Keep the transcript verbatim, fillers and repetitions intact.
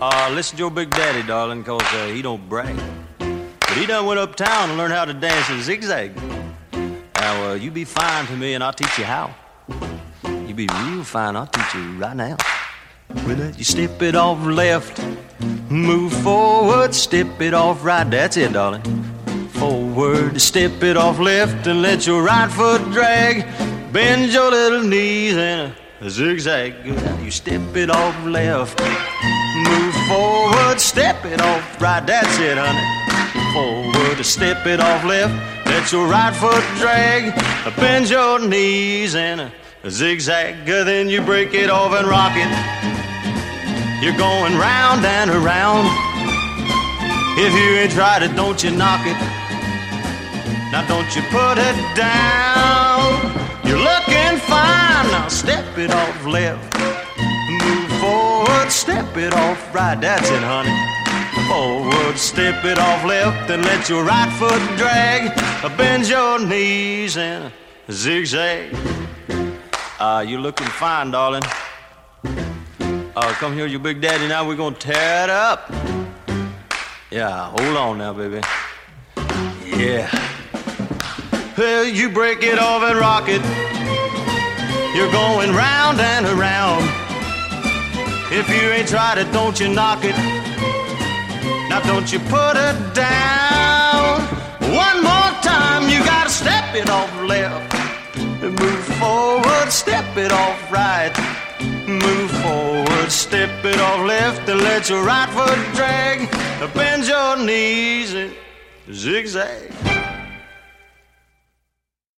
Uh, listen to your Big Daddy, darling, cause uh, he don't brag. But he done went uptown and learned how to dance a zigzag. Now, uh, you be fine to me and I'll teach you how. You be real fine, I'll teach you right now. With that, you step it off left, move forward, step it off right. That's it, darling. Forward, step it off left and let your right foot drag. Bend your little knees and a zigzag. Good. You step it off left, move forward, step it off right. That's it, honey. Forward, step it off left, let your right foot drag. Bend your knees and a zigzag. Then you break it off and rock it. You're going round and around. If you ain't tried it, don't you knock it. Now don't you put it down. You're looking fine. Now step it off left, move forward, step it off right. That's it, honey. Forward, step it off left and let your right foot drag. Bend your knees and zigzag. Uh, you're looking fine, darling. Uh, come here, your Big Daddy. Now we're gonna tear it up. Yeah, hold on now, baby. Yeah. Well, you break it off and rock it. You're going round and around. If you ain't tried it, don't you knock it. Now don't you put it down. One more time, you gotta step it off left. Move forward, step it off right. Move forward, step it off left and let your right foot drag. Bend your knees and zigzag.